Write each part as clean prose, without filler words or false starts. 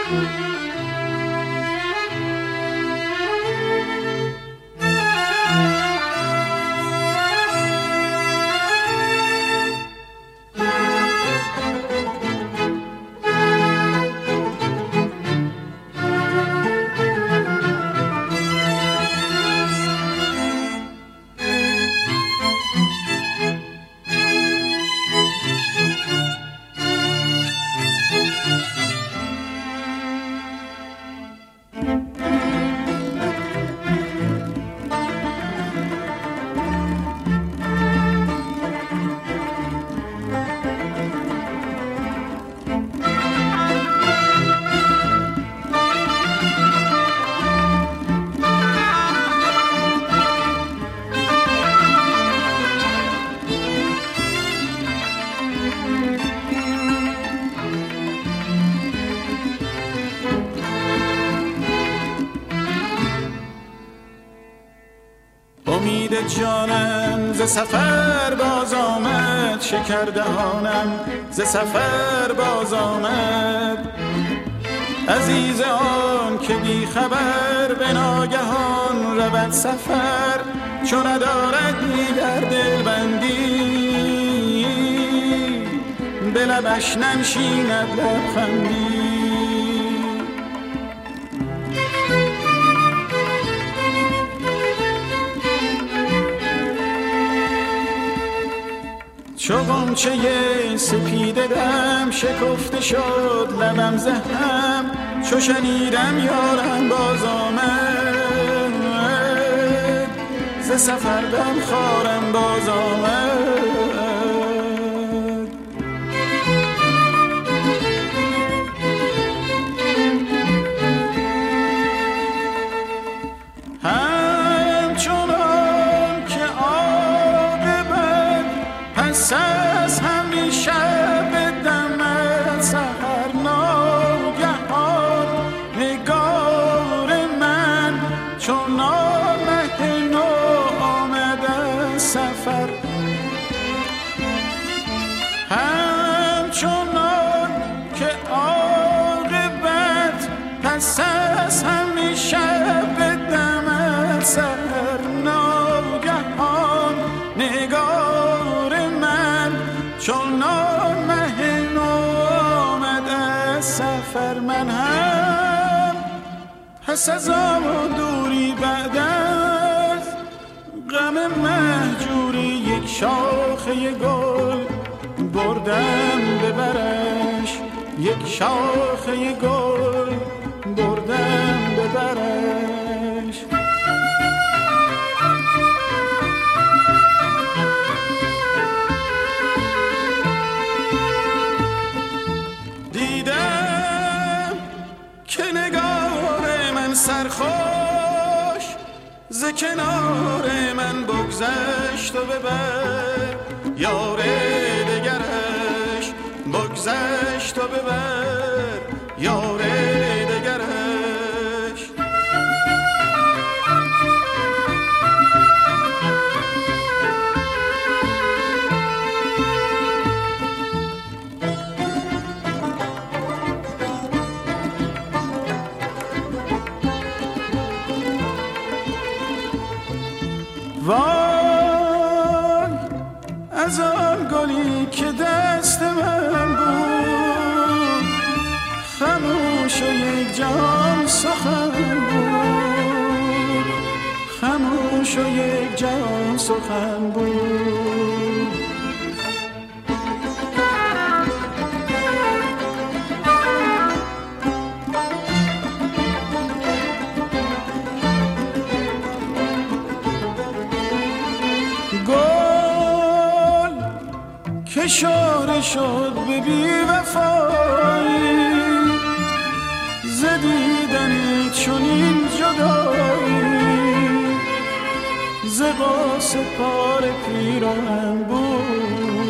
امید جانم ز سفر باز آمد، شکر دهانم ز سفر باز آمد. عزیز آن که بی خبر به ناگهان رود سفر، چون ندارد دیگر دلبندی به لبش ننشیند لبخندی. چو غنچه سپیده دم شکفته شد لبم ز هم، چو شنیدم یارم باز آمد، ز سفر دم خارم باز آمد. همچنان که عاقبت پس از همیشه به دمت سحر ناگهان، نگار من چون آمد نو آمده سفر. همچنان که عاقبت پس از همیشه به دمت سحر ناگهان، نگار من چون مه نو آمد از سفر. من هم پس از آن دوری بعد از غم مهجوری، یک شاخه گل بردم ببرش، یک شاخه گل بردم ببرش. سرخوش ز کنار من بگذشت و ببر، یار دگرش بگذشت و ببر، یار دگرش. وای از آن گلی که دست من بود، خموش و یک جهان سخن بود، خموش و یک جهان سخن بود. اشاره شد به بی وفایی، ز دیدن چنین جدایی، ز قاس پار پیراهن بود.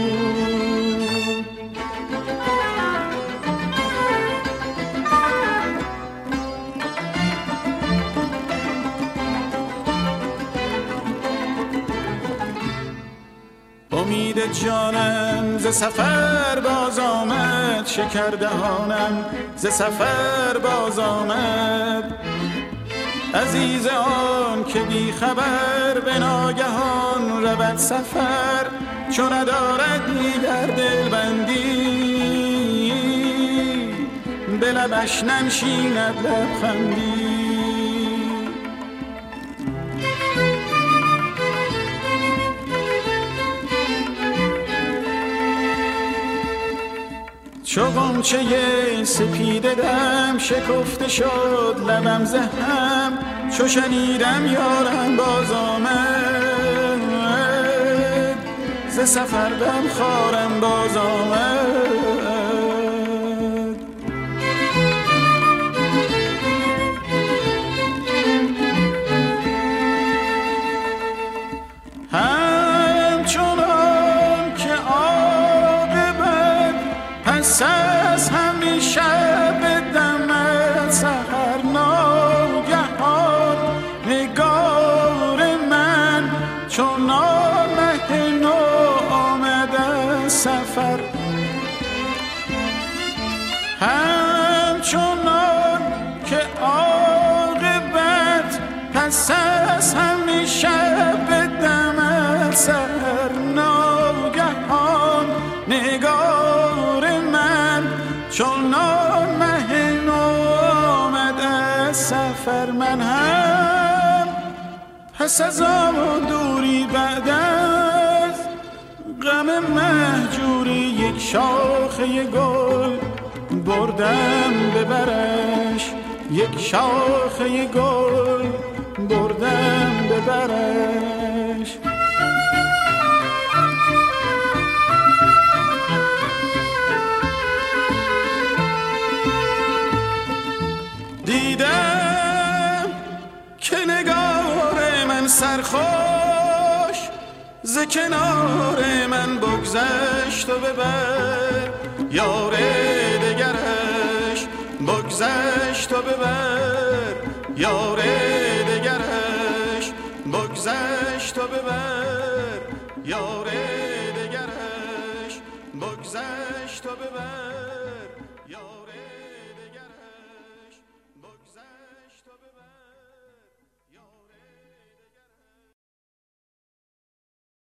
امید جانم ز سفر باز آمد، شکردهانم ز سفر باز آمد. عزیز آن که بی خبر به ناگهان رود سفر، چون ندارد دیگر دلبندی به لبش ننشیند لبخندی. چو غنچه سپیده دم شکفته شد لبم ز هم، چو شنیدم یارم باز آمد، ز سفر غم خوارم باز آمد. همچنان که عاقبت پس از همیشه به دمت سحر ناگهان، نگار من چون آمد نو آمده سفر. همچنان که عاقبت پس از همیشه به دمت سحر ناگهان، نگار من چون مه نو آمد از سفر. من هم پس از آن دوری بعد از غم مهجوری، یک شاخه گل بردم ببرش، یک شاخه گل بردم ببرش. دیدم که نگار من سرخوش ز کنار من بگذشت و ببر یار دگرش، بگذشت و ببر یار دگرش، بگذشت و ببر یار دگرش، بگذشت و ببر.